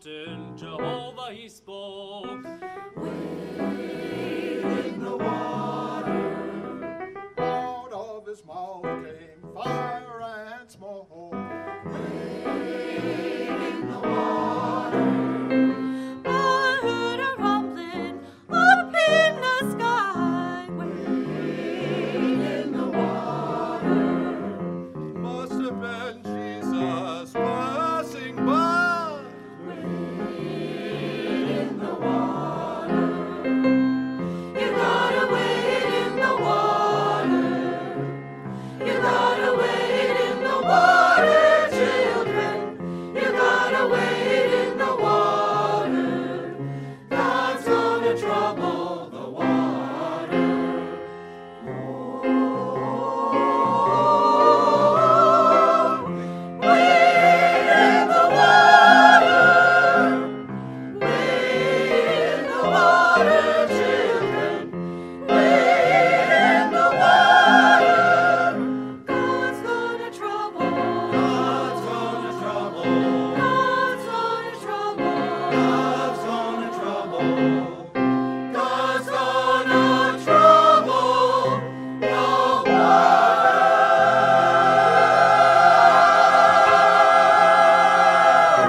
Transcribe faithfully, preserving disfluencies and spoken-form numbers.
mountain, Jehovah he spoke. Wade in the water. Out of his mouth came fire and smoke. Wade in the water. I heard a rumbling up in the sky. Wade in the water. Must have been Jesus.